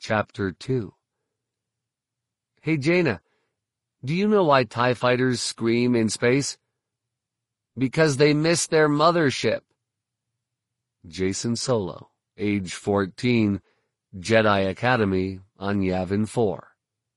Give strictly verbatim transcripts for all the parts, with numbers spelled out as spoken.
Chapter two. Hey Jaina, do you know why TIE fighters scream in space? Because they miss their mothership. Jacen Solo, age fourteen, Jedi Academy on Yavin four.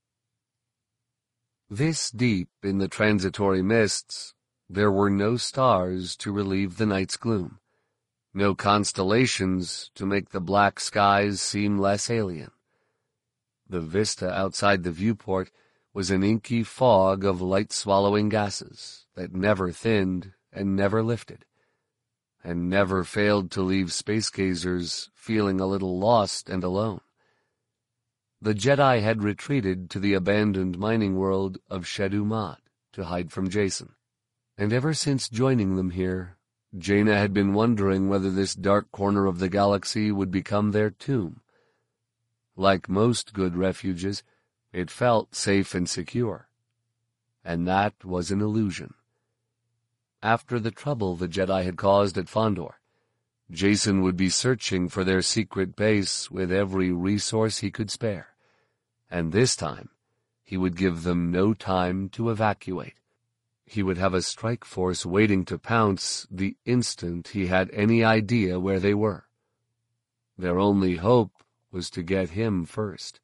This deep in the transitory mists, there were no stars to relieve the night's gloom, no constellations to make the black skies seem less alien. The vista outside the viewport was an inky fog of light-swallowing gases that never thinned and never lifted, and never failed to leave space gazers feeling a little lost and alone. The Jedi had retreated to the abandoned mining world of Shedu Mad to hide from Jacen, and ever since joining them here, Jaina had been wondering whether this dark corner of the galaxy would become their tomb. Like most good refuges, it felt safe and secure. And that was an illusion. After the trouble the Jedi had caused at Fondor, Jacen would be searching for their secret base with every resource he could spare. And this time, he would give them no time to evacuate. He would have a strike force waiting to pounce the instant he had any idea where they were. Their only hope was to get him first.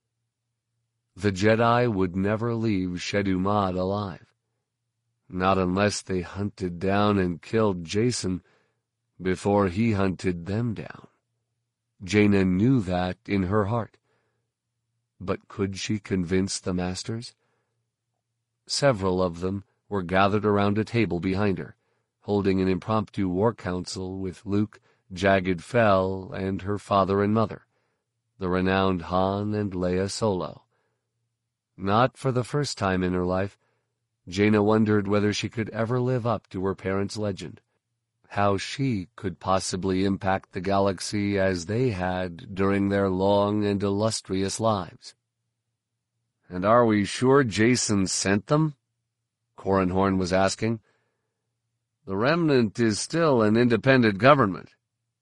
The Jedi would never leave Shedu Mad alive, not unless they hunted down and killed Jacen before he hunted them down. Jaina knew that in her heart. But could she convince the Masters? Several of them were gathered around a table behind her, holding an impromptu war council with Luke, Jagged Fell, and her father and mother, the renowned Han and Leia Solo. Not for the first time in her life, Jaina wondered whether she could ever live up to her parents' legend, how she could possibly impact the galaxy as they had during their long and illustrious lives. "And are we sure Jacen sent them?" Corran Horn was asking. "The Remnant is still an independent government."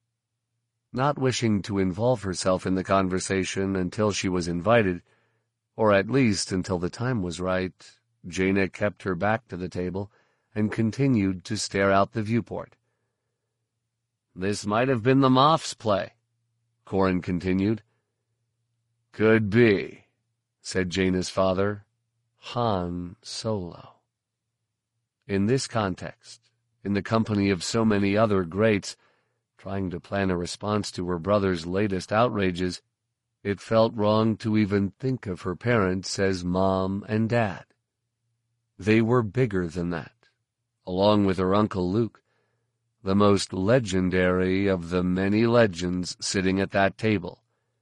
Not wishing to involve herself in the conversation until she was invited, or at least until the time was right, Jaina kept her back to the table and continued to stare out the viewport. "This might have been the Moff's play," Corran continued. "Could be," said Jaina's father, Han Solo. In this context, in the company of so many other greats, trying to plan a response to her brother's latest outrages, it felt wrong to even think of her parents as Mom and Dad. They were bigger than that, along with her Uncle Luke, the most legendary of the many legends sitting at that table.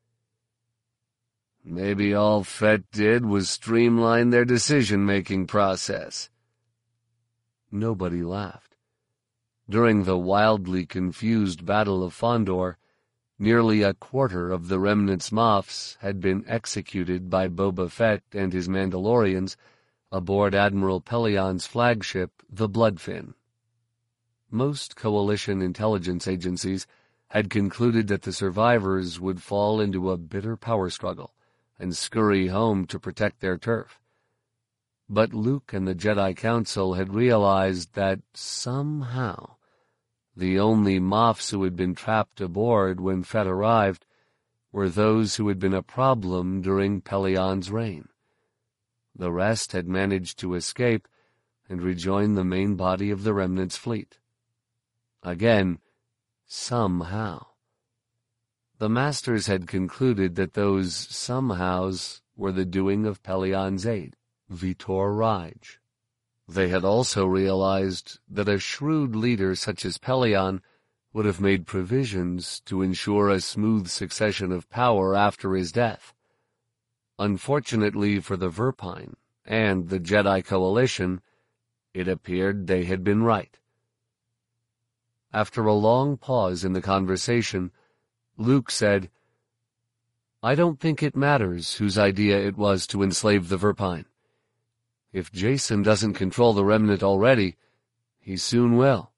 Maybe all Fett did was streamline their decision-making process. Nobody laughed. During the wildly confused Battle of Fondor, nearly a quarter of the Remnant's Moffs had been executed by Boba Fett and his Mandalorians aboard Admiral Pellaeon's flagship, the Bloodfin. Most coalition intelligence agencies had concluded that the survivors would fall into a bitter power struggle and scurry home to protect their turf. But Luke and the Jedi Council had realized that somehow the only Moffs who had been trapped aboard when Fett arrived were those who had been a problem during Pellaeon's reign. The rest had managed to escape and rejoin the main body of the Remnant's fleet. Again, somehow. The Masters had concluded that those somehows were the doing of Pellaeon's aide, Vitor Raj. They had also realized that a shrewd leader such as Pellaeon would have made provisions to ensure a smooth succession of power after his death. Unfortunately for the Verpine and the Jedi Coalition, it appeared they had been right. After a long pause in the conversation, Luke said, "I don't think it matters whose idea it was to enslave the Verpine. If Jacen doesn't control the Remnant already, he soon will."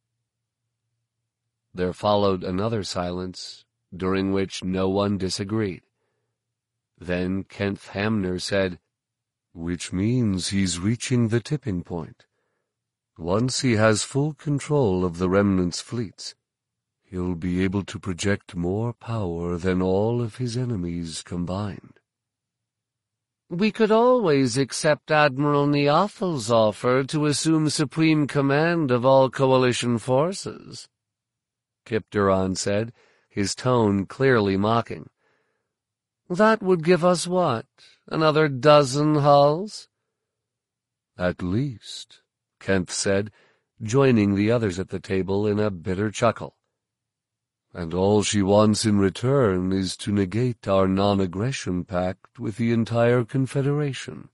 There followed another silence, during which no one disagreed. Then Kenneth Hamner said, "Which means he's reaching the tipping point. Once he has full control of the Remnant's fleets, he'll be able to project more power than all of his enemies combined." "We could always accept Admiral Neophel's offer to assume supreme command of all Coalition forces," Kyp Durron said, his tone clearly mocking. "That would give us what, another dozen hulls?" "At least," Kenneth said, joining the others at the table in a bitter chuckle. "And all she wants in return is to negate our non-aggression pact with the entire Confederation."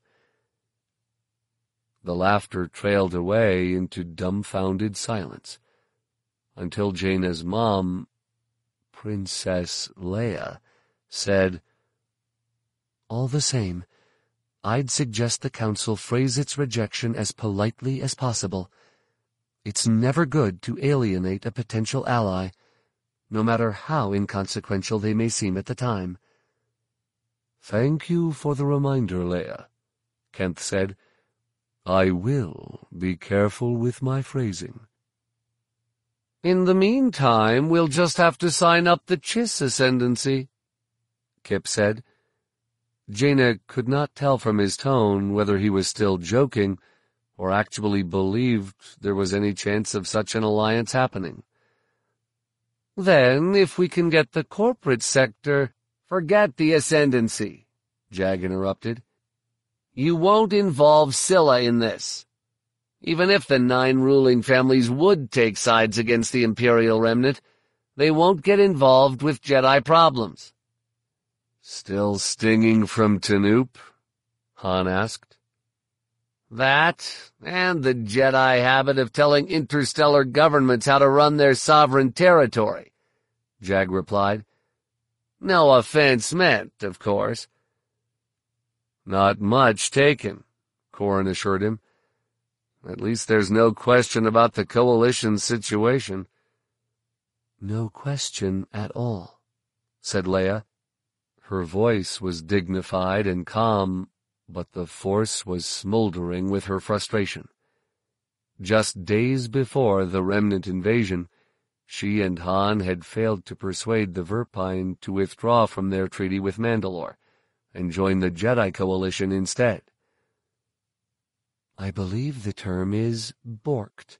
The laughter trailed away into dumbfounded silence, until Jaina's mom, Princess Leia, said, "All the same, I'd suggest the Council phrase its rejection as politely as possible. It's never good to alienate a potential ally, no matter how inconsequential they may seem at the time." "Thank you for the reminder, Leia," Kenneth said. "I will be careful with my phrasing." "In the meantime, we'll just have to sign up the Chiss Ascendancy," Kyp said. Jaina could not tell from his tone whether he was still joking or actually believed there was any chance of such an alliance happening. "Then, if we can get the corporate sector—" "Forget the Ascendancy," Jag interrupted. "You won't involve Scylla in this. Even if the nine ruling families would take sides against the Imperial Remnant, they won't get involved with Jedi problems." "Still stinging from Tanoop?" Han asked. "That, and the Jedi habit of telling interstellar governments how to run their sovereign territory," Jag replied. "No offense meant, of course." "Not much taken," Corran assured him. "At least there's no question about the Coalition's situation." "No question at all," said Leia. Her voice was dignified and calm, but the Force was smoldering with her frustration. Just days before the Remnant invasion, she and Han had failed to persuade the Verpine to withdraw from their treaty with Mandalore and join the Jedi Coalition instead. "I believe the term is borked."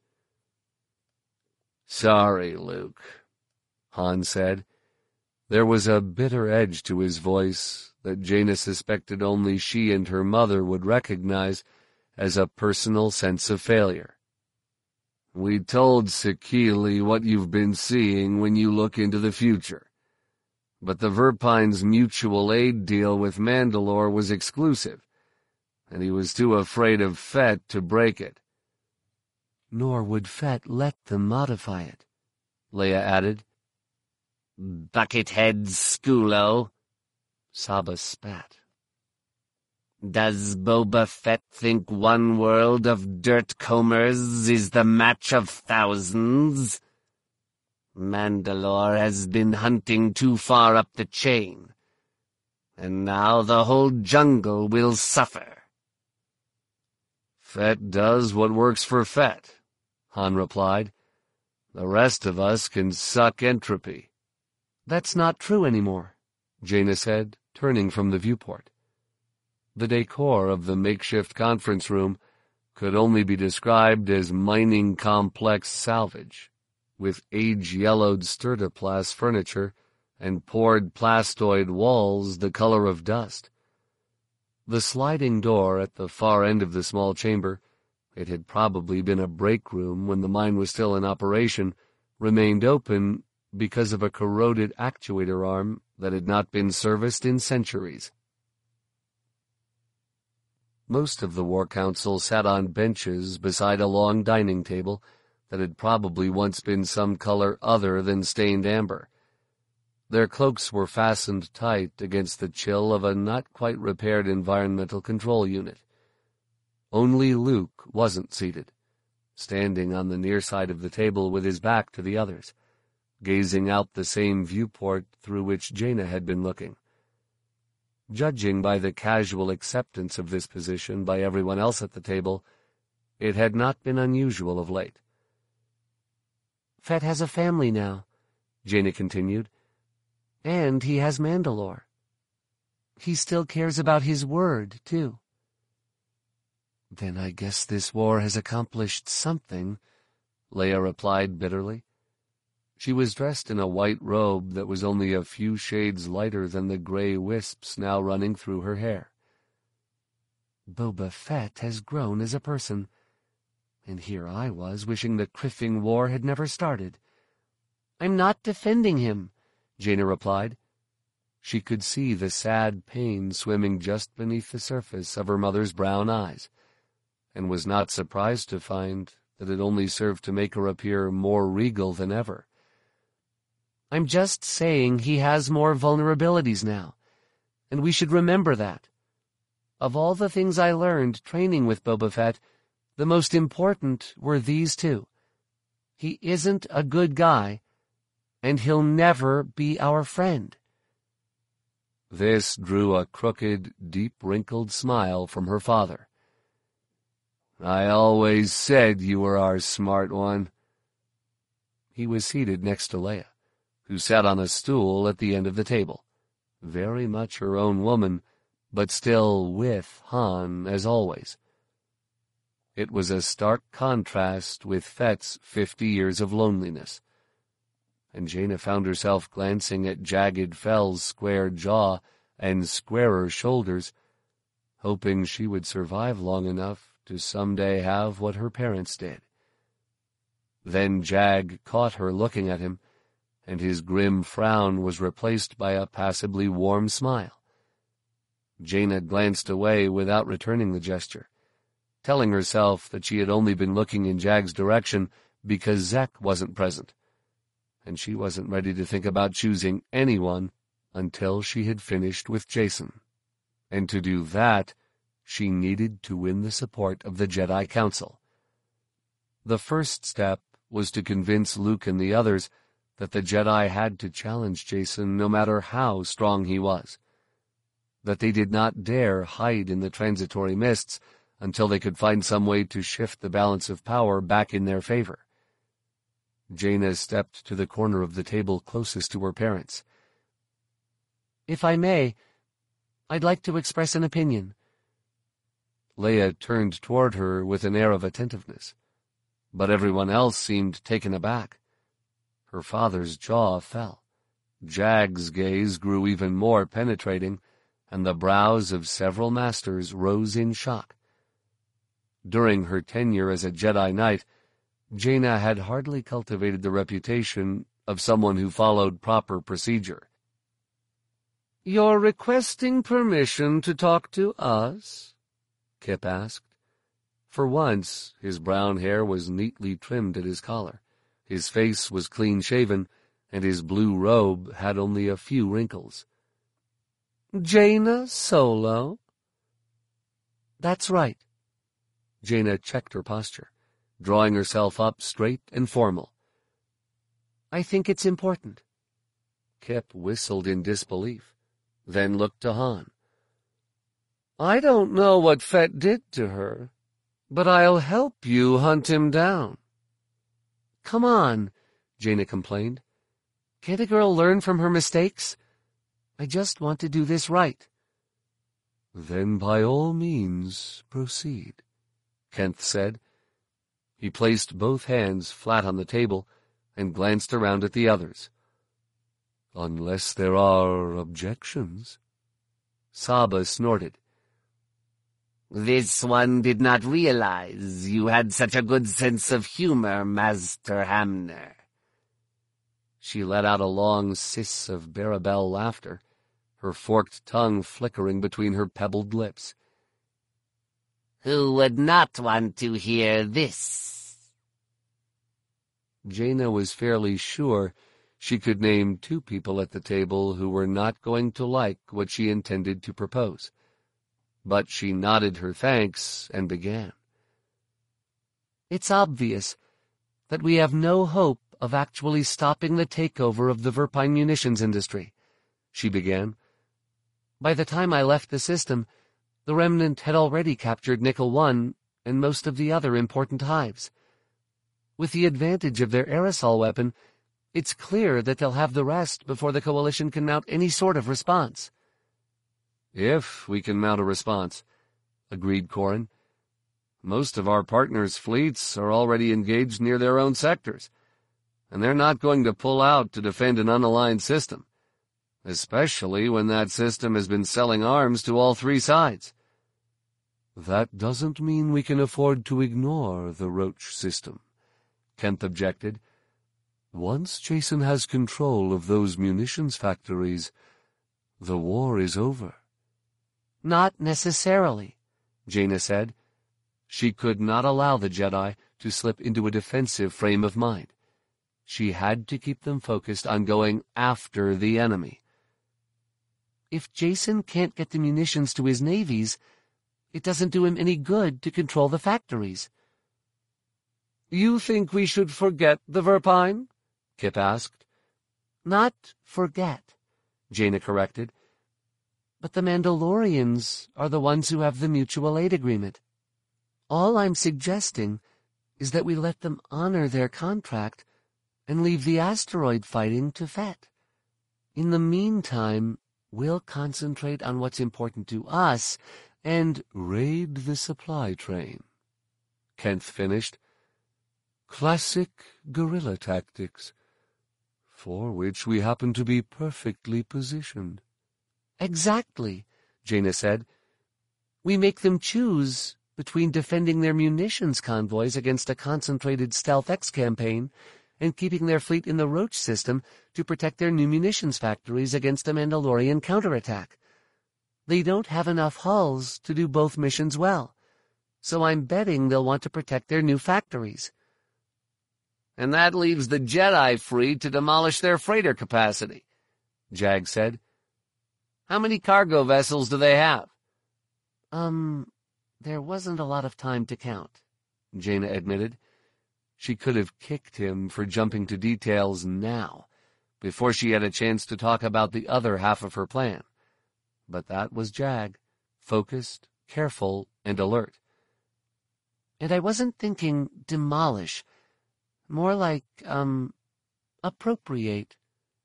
"Sorry, Luke," Han said. There was a bitter edge to his voice that Jaina suspected only she and her mother would recognize as a personal sense of failure. "We told Sekili what you've been seeing when you look into the future. But the Verpine's mutual aid deal with Mandalore was exclusive, and he was too afraid of Fett to break it." "Nor would Fett let them modify it," Leia added. "Buckethead Skulo," Saba spat. "Does Boba Fett think one world of dirt combers is the match of thousands? Mandalore has been hunting too far up the chain, and now the whole jungle will suffer." "Fett does what works for Fett," Han replied. "The rest of us can suck entropy." "That's not true anymore," Jaina said, turning from the viewport. The decor of the makeshift conference room could only be described as mining complex salvage, with age-yellowed sturdiplast furniture and poured plastoid walls the color of dust. The sliding door at the far end of the small chamber, it had probably been a break room when the mine was still in operation, remained open because of a corroded actuator arm that had not been serviced in centuries. Most of the War Council sat on benches beside a long dining table that had probably once been some color other than stained amber. Their cloaks were fastened tight against the chill of a not-quite-repaired environmental control unit. Only Luke wasn't seated, standing on the near side of the table with his back to the others, gazing out the same viewport through which Jaina had been looking. Judging by the casual acceptance of this position by everyone else at the table, it had not been unusual of late. Fett has a family now, Jaina continued, and he has Mandalore. He still cares about his word, too. Then I guess this war has accomplished something, Leia replied bitterly. She was dressed in a white robe that was only a few shades lighter than the gray wisps now running through her hair. Boba Fett has grown as a person, and here I was wishing the Criffing War had never started. I'm not defending him, Jaina replied. She could see the sad pain swimming just beneath the surface of her mother's brown eyes, and was not surprised to find that it only served to make her appear more regal than ever. I'm just saying he has more vulnerabilities now, and we should remember that. Of all the things I learned training with Boba Fett, the most important were these two. He isn't a good guy, and he'll never be our friend. This drew a crooked, deep-wrinkled smile from her father. I always said you were our smart one. He was seated next to Leia, who sat on a stool at the end of the table, very much her own woman, but still with Han as always. It was a stark contrast with Fett's fifty years of loneliness, and Jaina found herself glancing at jagged Fell's square jaw and squarer shoulders, hoping she would survive long enough to someday have what her parents did. Then Jag caught her looking at him, and his grim frown was replaced by a passably warm smile. Jaina glanced away without returning the gesture, telling herself that she had only been looking in Jag's direction because Zek wasn't present, and she wasn't ready to think about choosing anyone until she had finished with Jacen. And to do that, she needed to win the support of the Jedi Council. The first step was to convince Luke and the others that the Jedi had to challenge Jacen no matter how strong he was, that they did not dare hide in the transitory mists until they could find some way to shift the balance of power back in their favor. Jaina stepped to the corner of the table closest to her parents. If I may, I'd like to express an opinion. Leia turned toward her with an air of attentiveness, but everyone else seemed taken aback. Her father's jaw fell. Jag's gaze grew even more penetrating, and the brows of several masters rose in shock. During her tenure as a Jedi Knight, Jaina had hardly cultivated the reputation of someone who followed proper procedure. "You're requesting permission to talk to us?" Kip asked. For once, his brown hair was neatly trimmed at his collar. His face was clean-shaven, and his blue robe had only a few wrinkles. "Jaina Solo?" That's right. Jaina checked her posture, drawing herself up straight and formal. I think it's important. Kip whistled in disbelief, then looked to Han. "I don't know what Fett did to her, but I'll help you hunt him down." Come on, Jaina complained. Can't a girl learn from her mistakes? I just want to do this right. Then by all means proceed, Kenth said. He placed both hands flat on the table and glanced around at the others. Unless there are objections. Saba snorted. This one did not realize you had such a good sense of humor, Master Hamner. She let out a long hiss of Barabel laughter, her forked tongue flickering between her pebbled lips. Who would not want to hear this? Jaina was fairly sure she could name two people at the table who were not going to like what she intended to propose. But she nodded her thanks and began. It's obvious that we have no hope of actually stopping the takeover of the Verpine munitions industry, she began. By the time I left the system, the Remnant had already captured Nickel One and most of the other important hives. With the advantage of their aerosol weapon, it's clear that they'll have the rest before the Coalition can mount any sort of response. If we can mount a response, agreed Corrin. Most of our partners' fleets are already engaged near their own sectors, and they're not going to pull out to defend an unaligned system, especially when that system has been selling arms to all three sides. That doesn't mean we can afford to ignore the Roach system, Kent objected. Once Jason has control of those munitions factories, the war is over. Not necessarily, Jaina said. She could not allow the Jedi to slip into a defensive frame of mind. She had to keep them focused on going after the enemy. If Jason can't get the munitions to his navies, it doesn't do him any good to control the factories. You think we should forget the Verpine? Kip asked. Not forget, Jaina corrected. But the Mandalorians are the ones who have the mutual aid agreement. All I'm suggesting is that we let them honor their contract and leave the asteroid fighting to Fett. In the meantime, we'll concentrate on what's important to us and raid the supply train, Kent finished. Classic guerrilla tactics, for which we happen to be perfectly positioned. Exactly, Jaina said. We make them choose between defending their munitions convoys against a concentrated Stealth X campaign and keeping their fleet in the Roach system to protect their new munitions factories against a Mandalorian counterattack. They don't have enough hulls to do both missions well, so I'm betting they'll want to protect their new factories. And that leaves the Jedi free to demolish their freighter capacity, Jag said. How many cargo vessels do they have? Um, there wasn't a lot of time to count, Jaina admitted. She could have kicked him for jumping to details now, before she had a chance to talk about the other half of her plan. But that was Jag, focused, careful, and alert. And I wasn't thinking demolish, more like, um, appropriate.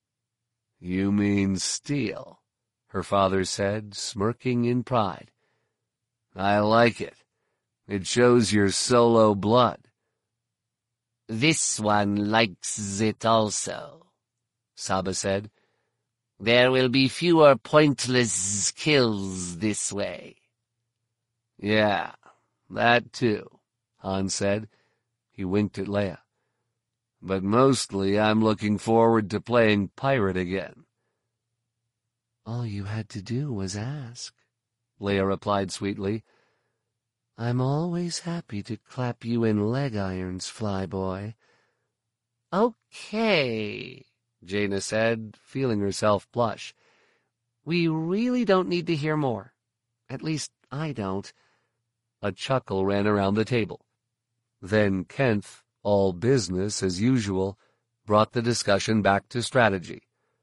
You mean steal, her father said, smirking in pride. I like it. It shows your Solo blood. This one likes it also, Saba said. There will be fewer pointless kills this way. Yeah, that too, Han said. He winked at Leia. But mostly I'm looking forward to playing pirate again. All you had to do was ask, Leia replied sweetly. I'm always happy to clap you in leg irons, flyboy. Okay, Jaina said, feeling herself blush. We really don't need to hear more. At least, I don't. A chuckle ran around the table. Then Kent, all business as usual, brought the discussion back to strategy.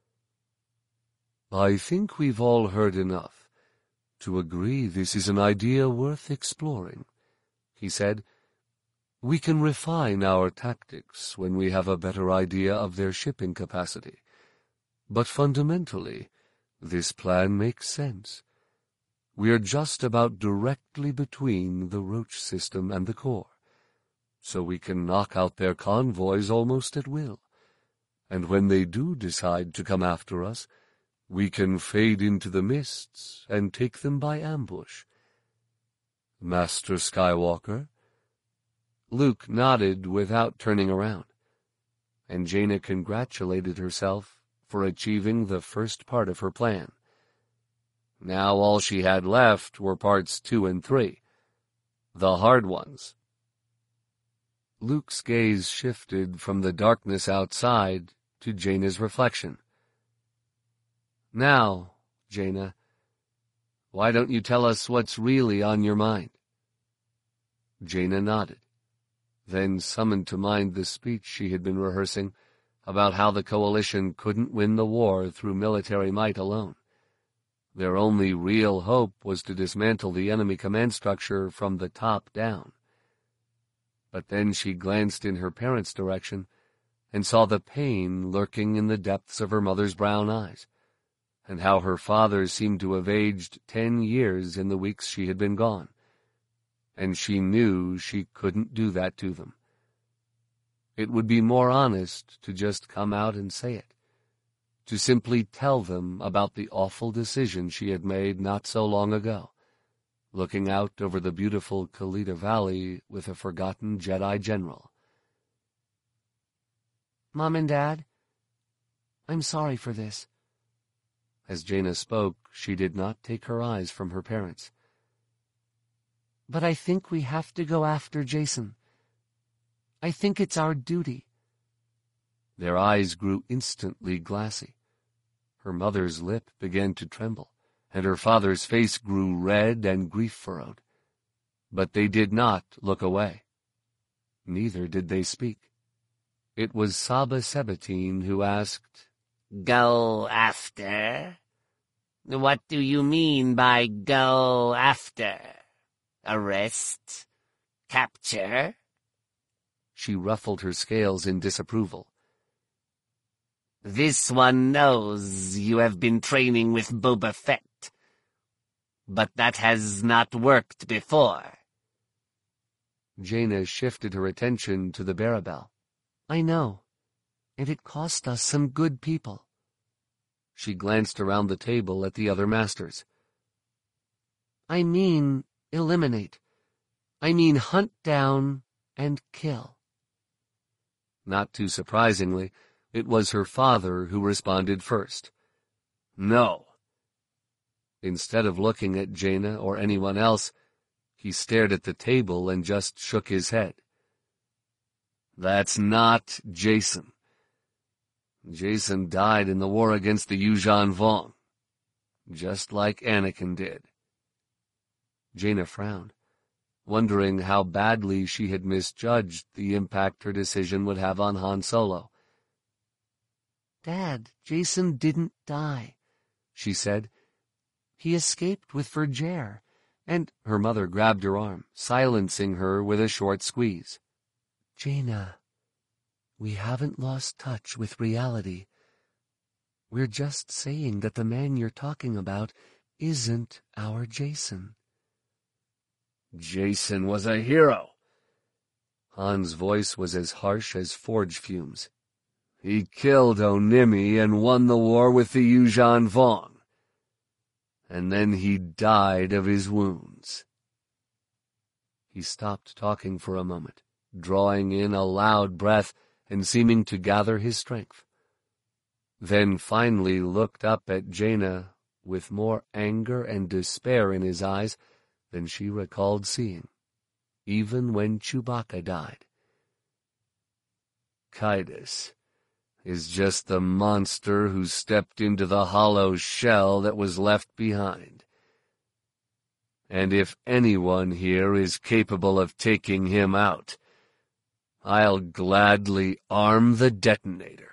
I think we've all heard enough to agree this is an idea worth exploring, he said. We can refine our tactics when we have a better idea of their shipping capacity. But fundamentally, this plan makes sense. We're just about directly between the Roach system and the core, so we can knock out their convoys almost at will. And when they do decide to come after us, we can fade into the mists and take them by ambush. Master Skywalker? Luke nodded without turning around, and Jaina congratulated herself for achieving the first part of her plan. Now all she had left were parts two and three, the hard ones. Luke's gaze shifted from the darkness outside to Jaina's reflection. Now, Jaina, why don't you tell us what's really on your mind? Jaina nodded, then summoned to mind the speech she had been rehearsing about how the Coalition couldn't win the war through military might alone. Their only real hope was to dismantle the enemy command structure from the top down. But then she glanced in her parents' direction and saw the pain lurking in the depths of her mother's brown eyes, and how her father seemed to have aged ten years in the weeks she had been gone, and she knew she couldn't do that to them. It would be more honest to just come out and say it, to simply tell them about the awful decision she had made not so long ago, looking out over the beautiful Kalita Valley with a forgotten Jedi general. Mom and Dad, I'm sorry for this. As Jaina spoke, she did not take her eyes from her parents. But I think we have to go after Jacen. I think it's our duty. Their eyes grew instantly glassy. Her mother's lip began to tremble, and her father's face grew red and grief-furrowed. But they did not look away. Neither did they speak. It was Saba Sabatine who asked, Go after? What do you mean by go after? Arrest? Capture? She ruffled her scales in disapproval. This one knows you have been training with Boba Fett, but that has not worked before. Jaina shifted her attention to the Barabel. I know, and it cost us some good people. She glanced around the table at the other masters. I mean eliminate. I mean hunt down and kill. Not too surprisingly, it was her father who responded first. No. Instead of looking at Jaina or anyone else, he stared at the table and just shook his head. That's not Jacen. Jacen died in the war against the Yuuzhan Vong, just like Anakin did. Jaina frowned, wondering how badly she had misjudged the impact her decision would have on Han Solo. Dad, Jacen didn't die, she said. He escaped with Vergere, and her mother grabbed her arm, silencing her with a short squeeze. Jaina, we haven't lost touch with reality. We're just saying that the man you're talking about isn't our Jacen. Jacen was a hero. Han's voice was as harsh as forge fumes. He killed Onimi and won the war with the Yuuzhan Vong. And then he died of his wounds. He stopped talking for a moment, drawing in a loud breath and seeming to gather his strength. Then finally looked up at Jaina with more anger and despair in his eyes than she recalled seeing, even when Chewbacca died. Kaidos is just the monster who stepped into the hollow shell that was left behind. And if anyone here is capable of taking him out, I'll gladly arm the detonator.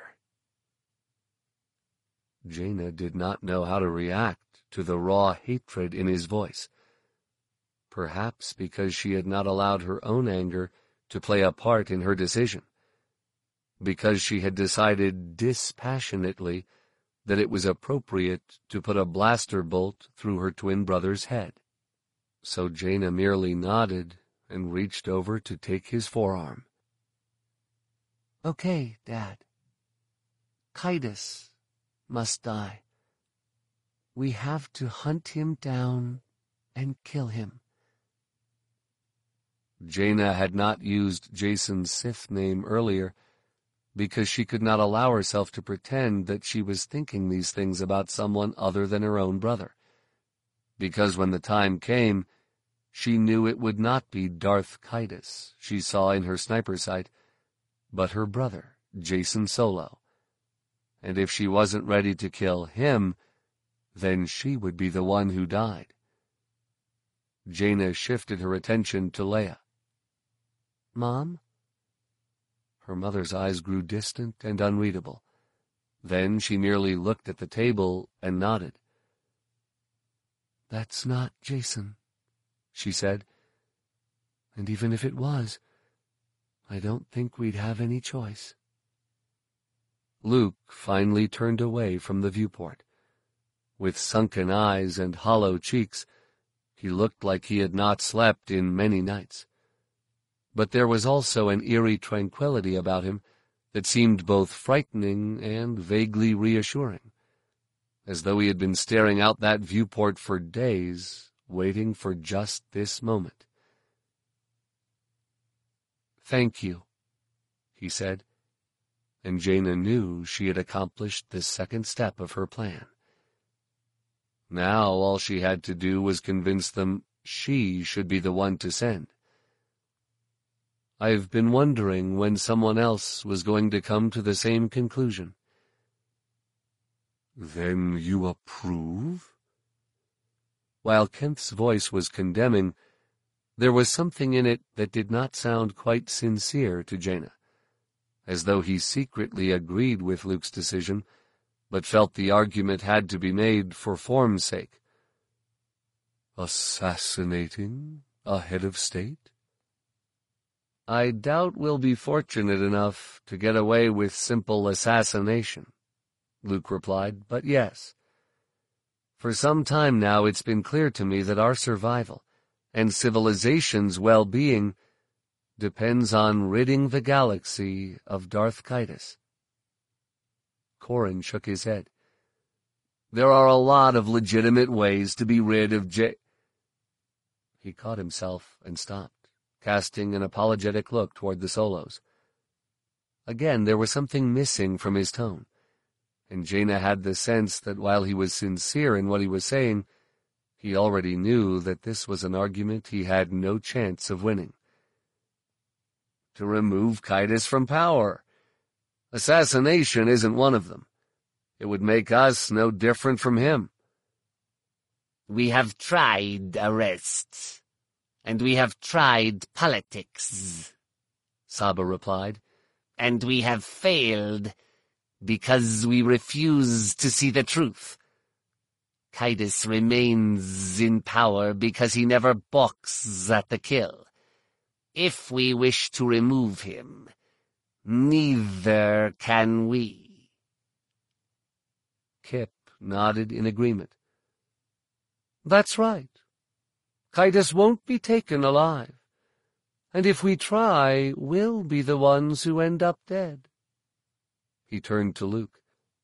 Jaina did not know how to react to the raw hatred in his voice. Perhaps because she had not allowed her own anger to play a part in her decision. Because she had decided dispassionately that it was appropriate to put a blaster bolt through her twin brother's head. So Jaina merely nodded and reached over to take his forearm. Okay, Dad. Kaidos must die. We have to hunt him down and kill him. Jaina had not used Jacen's Sith name earlier because she could not allow herself to pretend that she was thinking these things about someone other than her own brother. Because when the time came, she knew it would not be Darth Kaidos she saw in her sniper sight, but her brother, Jacen Solo. And if she wasn't ready to kill him, then she would be the one who died. Jaina shifted her attention to Leia. Mom? Her mother's eyes grew distant and unreadable. Then she merely looked at the table and nodded. "That's not Jason," she said. "And even if it was, I don't think we'd have any choice." Luke finally turned away from the viewport. With sunken eyes and hollow cheeks, he looked like he had not slept in many nights. But there was also an eerie tranquility about him that seemed both frightening and vaguely reassuring, as though he had been staring out that viewport for days, waiting for just this moment. "Thank you," he said, and Jaina knew she had accomplished the second step of her plan. Now all she had to do was convince them she should be the one to send. "I've been wondering when someone else was going to come to the same conclusion." "Then you approve?" While Kent's voice was condemning, there was something in it that did not sound quite sincere to Jaina, as though he secretly agreed with Luke's decision, but felt the argument had to be made for form's sake. "Assassinating a head of state?" "I doubt we'll be fortunate enough to get away with simple assassination," Luke replied, "but yes. For some time now it's been clear to me that our survival and civilization's well-being depends on ridding the galaxy of Darth Kaitis." Corran shook his head. "There are a lot of legitimate ways to be rid of J—" He caught himself and stopped, casting an apologetic look toward the Solos. Again, there was something missing from his tone, and Jaina had the sense that while he was sincere in what he was saying, he already knew that this was an argument he had no chance of winning. "To remove Kaitis from power. Assassination isn't one of them. It would make us no different from him." "We have tried arrests, and we have tried politics," Saba replied. "And we have failed because we refuse to see the truth. Kaitis remains in power because he never balks at the kill. If we wish to remove him, neither can we." Kip nodded in agreement. "That's right. Kaitis won't be taken alive, and if we try, we'll be the ones who end up dead." He turned to Luke.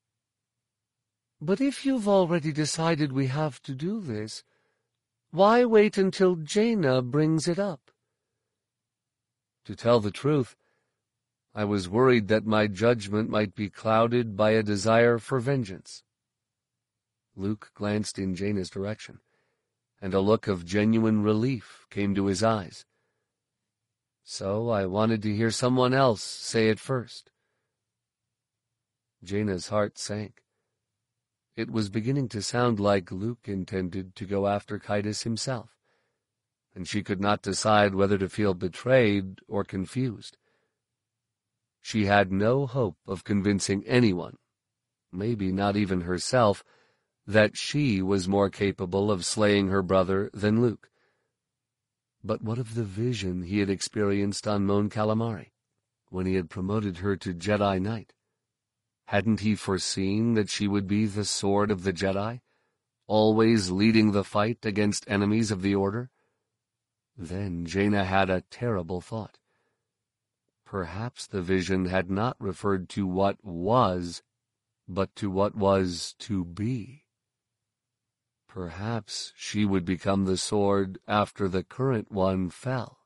"But if you've already decided we have to do this, why wait until Jaina brings it up?" To tell the truth, I was worried that my judgment might be clouded by a desire for vengeance. Luke glanced in Jaina's direction, and a look of genuine relief came to his eyes. So I wanted to hear someone else say it first. Jaina's heart sank. It was beginning to sound like Luke intended to go after Kaitis himself, and she could not decide whether to feel betrayed or confused. She had no hope of convincing anyone, maybe not even herself, that she was more capable of slaying her brother than Luke. But what of the vision he had experienced on Mon Calamari, when he had promoted her to Jedi Knight? Hadn't he foreseen that she would be the sword of the Jedi, always leading the fight against enemies of the Order? Then Jaina had a terrible thought. Perhaps the vision had not referred to what was, but to what was to be. Perhaps she would become the sword after the current one fell.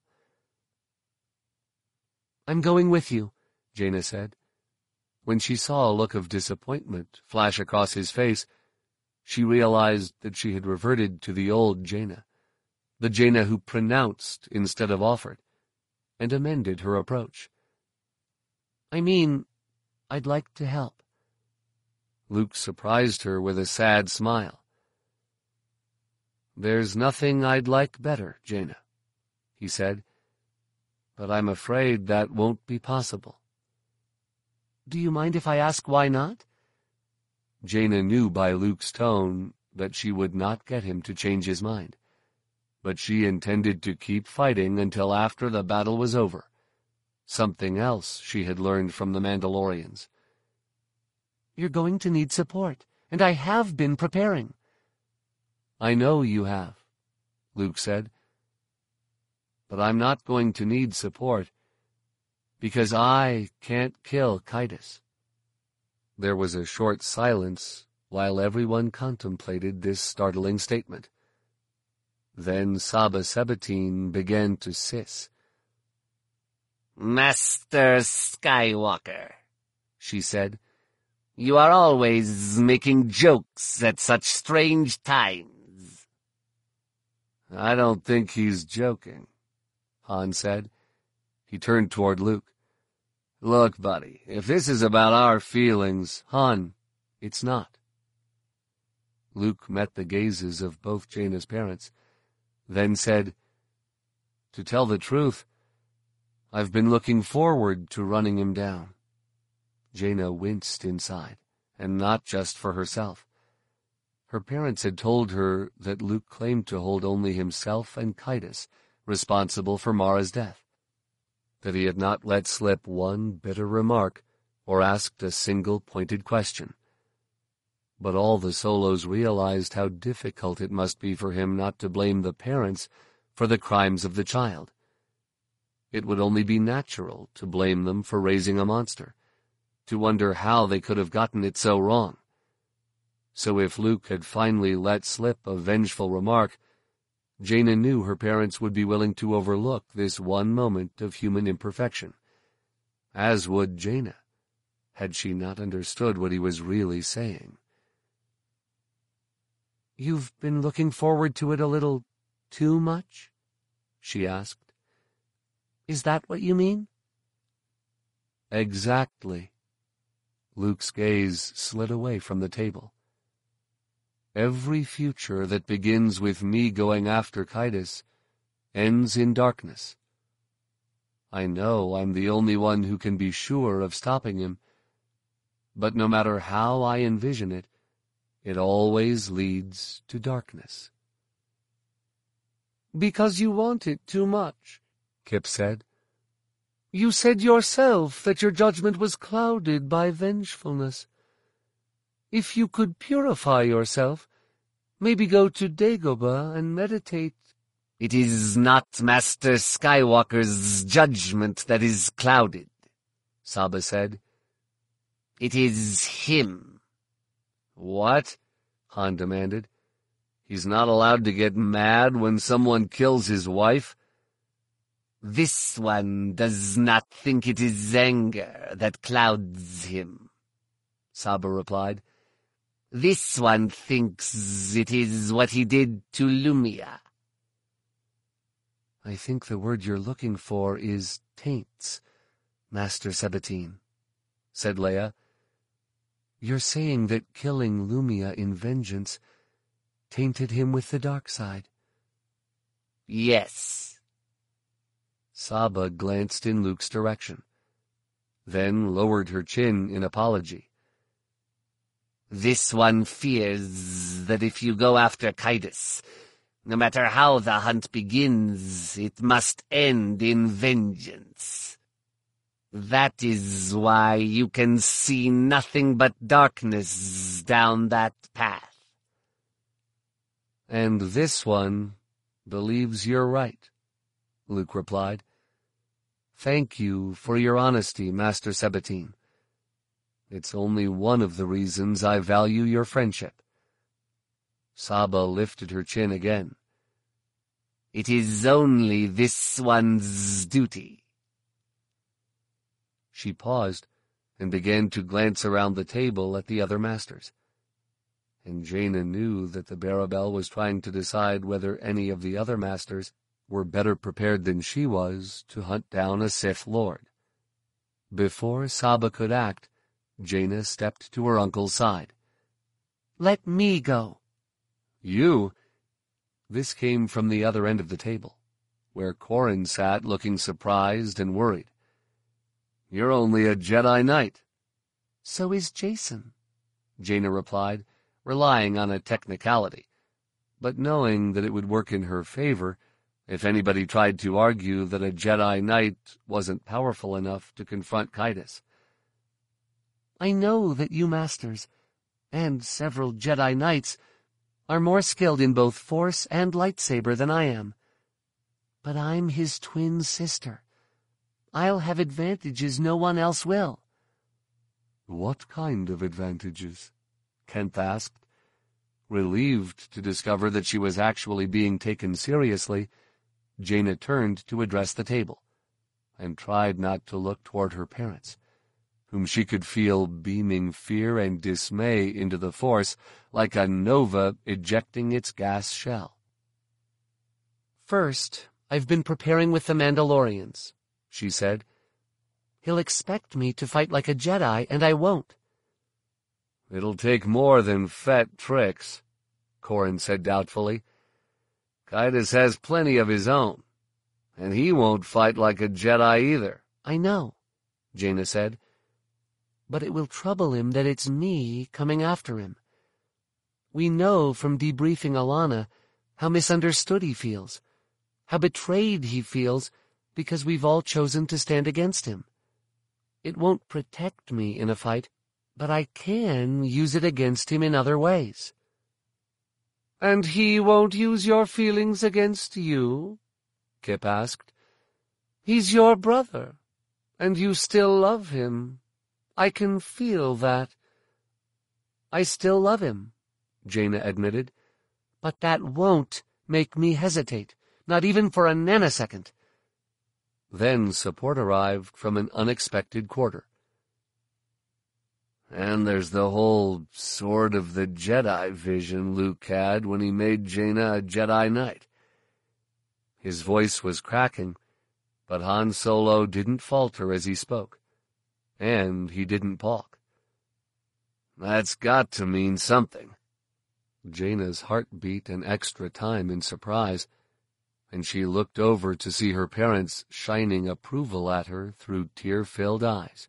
"I'm going with you," Jaina said. When she saw a look of disappointment flash across his face, she realized that she had reverted to the old Jaina, the Jaina who pronounced instead of offered, and amended her approach. "I mean, I'd like to help." Luke surprised her with a sad smile. "There's nothing I'd like better, Jaina," he said, "but I'm afraid that won't be possible." "Do you mind if I ask why not?" Jaina knew by Luke's tone that she would not get him to change his mind, but she intended to keep fighting until after the battle was over. Something else she had learned from the Mandalorians. "You're going to need support, and I have been preparing." "I know you have," Luke said. "But I'm not going to need support, because I can't kill Kaitis." There was a short silence while everyone contemplated this startling statement. Then Saba Sabatine began to siss. "Master Skywalker," she said, "you are always making jokes at such strange times." "I don't think he's joking," Han said. He turned toward Luke. "Look, buddy, if this is about our feelings, Han, it's not." Luke met the gazes of both Jaina's parents, then said, "To tell the truth, I've been looking forward to running him down." Jaina winced inside, and not just for herself. Her parents had told her that Luke claimed to hold only himself and Kaitis responsible for Mara's death, that he had not let slip one bitter remark or asked a single pointed question. But all the Solos realized how difficult it must be for him not to blame the parents for the crimes of the child. It would only be natural to blame them for raising a monster, to wonder how they could have gotten it so wrong. So if Luke had finally let slip a vengeful remark, Jaina knew her parents would be willing to overlook this one moment of human imperfection, as would Jaina, had she not understood what he was really saying. "You've been looking forward to it a little too much?" she asked. "Is that what you mean?" "Exactly." Luke's gaze slid away from the table. "Every future that begins with me going after Kaitis ends in darkness. I know I'm the only one who can be sure of stopping him, but no matter how I envision it, it always leads to darkness." "Because you want it too much," Kip said. "You said yourself that your judgment was clouded by vengefulness. If you could purify yourself, maybe go to Dagobah and meditate." "It is not Master Skywalker's judgment that is clouded," Saba said. "It is him." "What?" Han demanded. "He's not allowed to get mad when someone kills his wife?" "This one does not think it is anger that clouds him," Saba replied. "This one thinks it is what he did to Lumia." "I think the word you're looking for is taints, Master Sabatine," said Leia. "You're saying that killing Lumia in vengeance tainted him with the dark side." "Yes." Saba glanced in Luke's direction, then lowered her chin in apology. "This one fears that if you go after Kaitis, no matter how the hunt begins, it must end in vengeance. That is why you can see nothing but darkness down that path." "And this one believes you're right," Luke replied. "Thank you for your honesty, Master Sabatine. It's only one of the reasons I value your friendship." Saba lifted her chin again. "It is only this one's duty." She paused and began to glance around the table at the other masters. And Jaina knew that the Barabel was trying to decide whether any of the other masters were better prepared than she was to hunt down a Sith Lord. Before Saba could act, Jaina stepped to her uncle's side. "Let me go." "You?" This came from the other end of the table, where Corrin sat looking surprised and worried. "You're only a Jedi Knight." "So is Jacen," Jaina replied, relying on a technicality, but knowing that it would work in her favor if anybody tried to argue that a Jedi Knight wasn't powerful enough to confront Kaitis. I know that you masters, and several Jedi Knights, are more skilled in both Force and lightsaber than I am. But I'm his twin sister. I'll have advantages no one else will. What kind of advantages? Kent asked. Relieved to discover that she was actually being taken seriously, Jaina turned to address the table, and tried not to look toward her parents, whom she could feel beaming fear and dismay into the Force like a nova ejecting its gas shell. First, I've been preparing with the Mandalorians, she said. He'll expect me to fight like a Jedi, and I won't. It'll take more than fat tricks, Corran said doubtfully. Kaitis has plenty of his own, and he won't fight like a Jedi either. I know, Jaina said, but it will trouble him that it's me coming after him. We know from debriefing Alana how misunderstood he feels, how betrayed he feels because we've all chosen to stand against him. It won't protect me in a fight, but I can use it against him in other ways. And he won't use your feelings against you? Kip asked. He's your brother, and you still love him. I can feel that. I still love him, Jaina admitted, but that won't make me hesitate, not even for a nanosecond. Then support arrived from an unexpected quarter. And there's the whole Sword of the Jedi vision Luke had when he made Jaina a Jedi Knight. His voice was cracking, but Han Solo didn't falter as he spoke, and he didn't balk. That's got to mean something. Jaina's heart beat an extra time in surprise, and she looked over to see her parents shining approval at her through tear-filled eyes.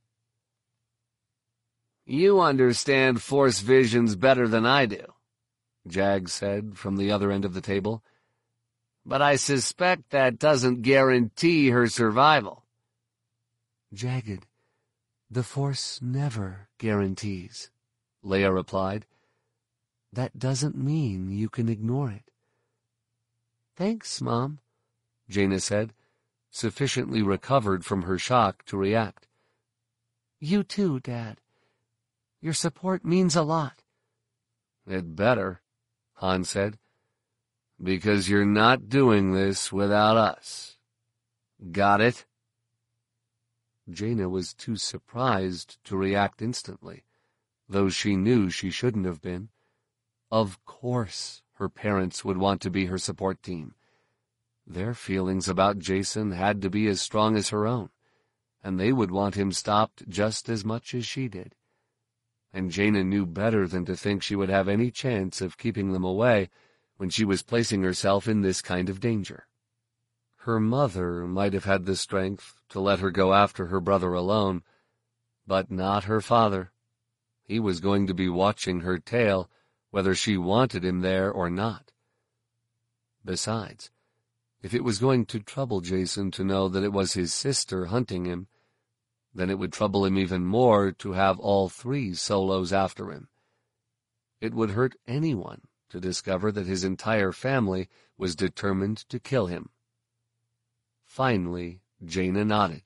You understand Force visions better than I do, Jag said from the other end of the table. But I suspect that doesn't guarantee her survival. Jagged, the Force never guarantees, Leia replied. That doesn't mean you can ignore it. Thanks, Mom, Jaina said, sufficiently recovered from her shock to react. You too, Dad. Your support means a lot. It better, Han said, because you're not doing this without us. Got it? Jaina was too surprised to react instantly, though she knew she shouldn't have been. Of course her parents would want to be her support team. Their feelings about Jacen had to be as strong as her own, and they would want him stopped just as much as she did. And Jaina knew better than to think she would have any chance of keeping them away when she was placing herself in this kind of danger. Her mother might have had the strength to let her go after her brother alone, but not her father. He was going to be watching her tail, whether she wanted him there or not. Besides, if it was going to trouble Jacen to know that it was his sister hunting him, then it would trouble him even more to have all three Solos after him. It would hurt anyone to discover that his entire family was determined to kill him. Finally, Jaina nodded.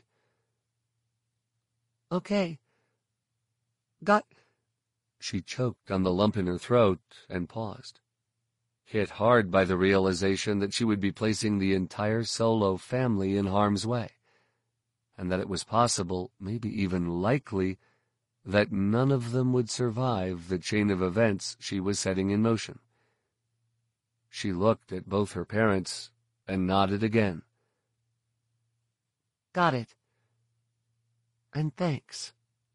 Okay. Got... She choked on the lump in her throat and paused, hit hard by the realization that she would be placing the entire Solo family in harm's way, and that it was possible, maybe even likely, that none of them would survive the chain of events she was setting in motion. She looked at both her parents and nodded again. Got it. And thanks.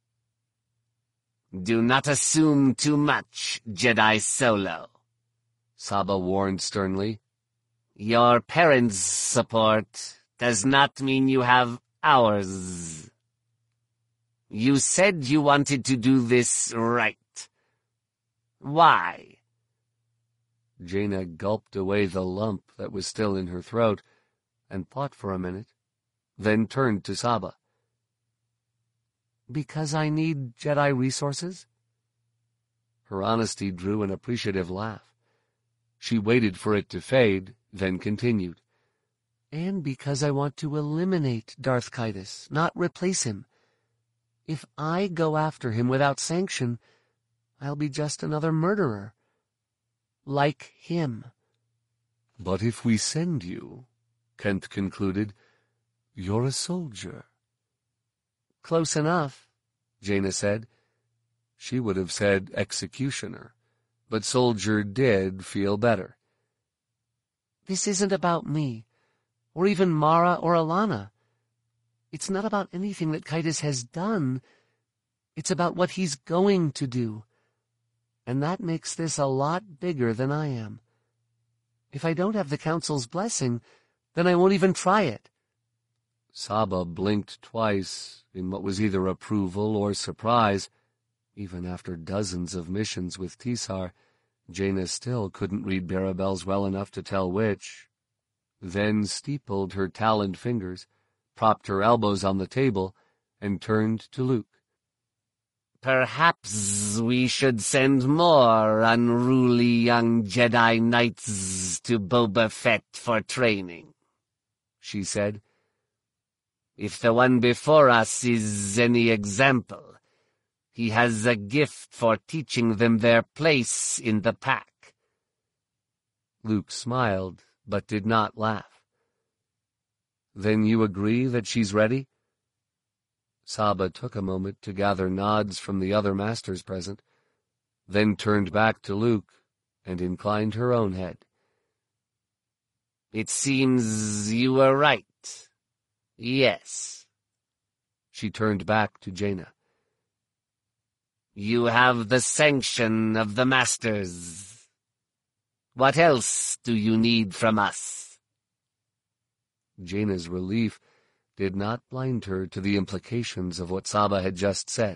Do not assume too much, Jedi Solo, Saba warned sternly. Your parents' support does not mean you have ours. You said you wanted to do this right. Why? Jaina gulped away the lump that was still in her throat and thought for a minute, then turned to Saba. Because I need Jedi resources? Her honesty drew an appreciative laugh. She waited for it to fade, then continued. And because I want to eliminate Darth Caedus, not replace him. If I go after him without sanction, I'll be just another murderer. Like him. But if we send you, Kent concluded, you're a soldier. Close enough, Jaina said. She would have said executioner, but soldier did feel better. This isn't about me, or even Mara or Alana. It's not about anything that Caedus has done. It's about what he's going to do. And that makes this a lot bigger than I am. If I don't have the Council's blessing, then I won't even try it. Saba blinked twice in what was either approval or surprise. Even after dozens of missions with Tisar, Jaina still couldn't read Barabel's well enough to tell which. Then steepled her taloned fingers, propped her elbows on the table, and turned to Luke. Perhaps we should send more unruly young Jedi Knights to Boba Fett for training, she said. If the one before us is any example, he has a gift for teaching them their place in the pack. Luke smiled, but did not laugh. Then you agree that she's ready? Saba took a moment to gather nods from the other masters present, then turned back to Luke and inclined her own head. It seems you were right. Yes. She turned back to Jaina. You have the sanction of the Masters. What else do you need from us? Jaina's relief did not blind her to the implications of what Saba had just said.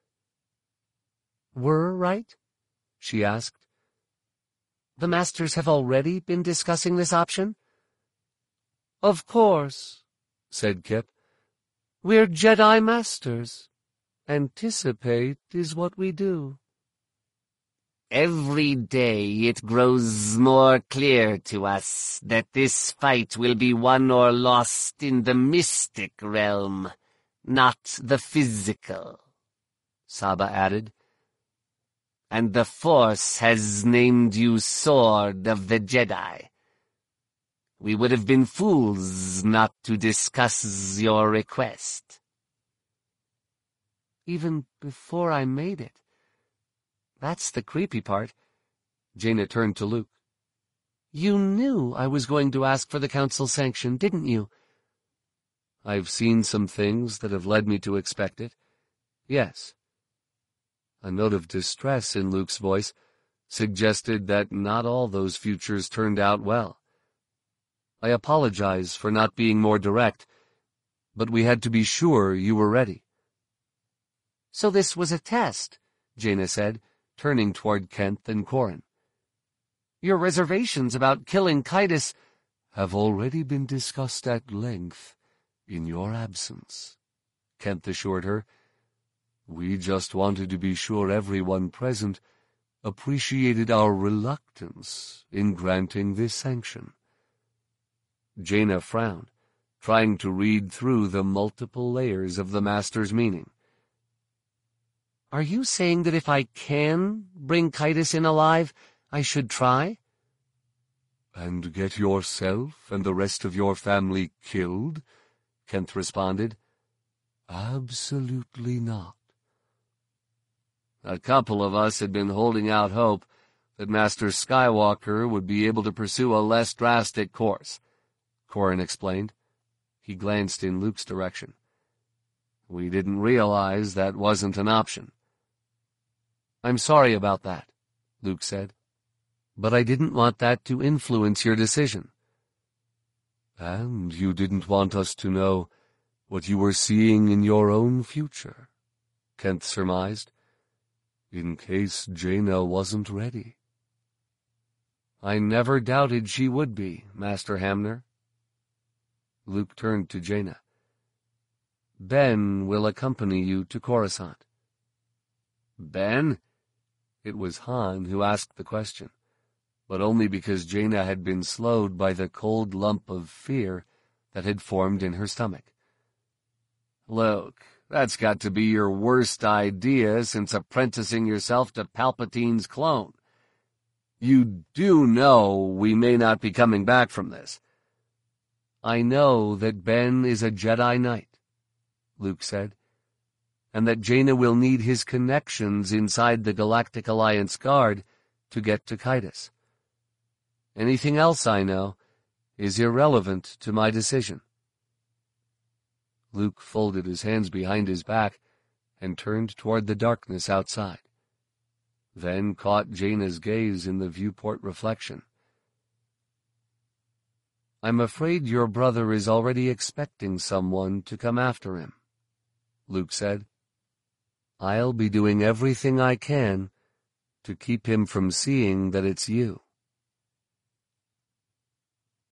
We're right? She asked. The Masters have already been discussing this option? Of course, said Kip. We're Jedi Masters. Anticipate is what we do. Every day it grows more clear to us that this fight will be won or lost in the mystic realm, not the physical, Saba added. And the Force has named you Sword of the Jedi. We would have been fools not to discuss your request. Even before I made it. That's the creepy part. Jaina turned to Luke. You knew I was going to ask for the Council's sanction, didn't you? I've seen some things that have led me to expect it. Yes. A note of distress in Luke's voice suggested that not all those futures turned out well. I apologize for not being more direct, but we had to be sure you were ready. So this was a test, Jaina said, turning toward Kent and Corran. Your reservations about killing Caedus have already been discussed at length in your absence, Kent assured her. We just wanted to be sure everyone present appreciated our reluctance in granting this sanction. Jaina frowned, trying to read through the multiple layers of the Master's meaning. Are you saying that if I can bring Caedus in alive, I should try? And get yourself and the rest of your family killed? Kent responded. Absolutely not. A couple of us had been holding out hope that Master Skywalker would be able to pursue a less drastic course, Corran explained. He glanced in Luke's direction. We didn't realize that wasn't an option. I'm sorry about that, Luke said. But I didn't want that to influence your decision. And you didn't want us to know what you were seeing in your own future, Kent surmised. in case Jaina wasn't ready. I never doubted she would be, Master Hamner. Luke turned to Jaina. Ben will accompany you to Coruscant. Ben? It was Han who asked the question, but only because Jaina had been slowed by the cold lump of fear that had formed in her stomach. Luke, that's got to be your worst idea since apprenticing yourself to Palpatine's clone. You do know we may not be coming back from this. I know that Ben is a Jedi Knight, Luke said, and that Jaina will need his connections inside the Galactic Alliance Guard to get to Kaitis. Anything else I know is irrelevant to my decision. Luke folded his hands behind his back and turned toward the darkness outside, then caught Jaina's gaze in the viewport reflection. I'm afraid your brother is already expecting someone to come after him, Luke said. I'll be doing everything I can to keep him from seeing that it's you.